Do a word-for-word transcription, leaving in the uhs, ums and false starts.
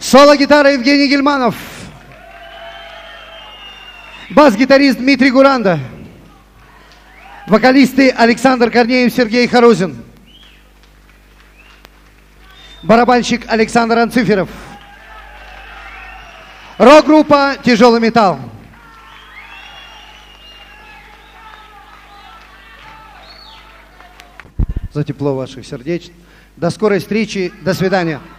Соло-гитара Евгений Гельманов. Бас-гитарист Дмитрий Гуранда. Вокалисты Александр Корнеев, Сергей Харузин. Барабанщик Александр Анциферов. Рок-группа «Тяжелый металл». За тепло ваших сердец. До скорой встречи. До свидания.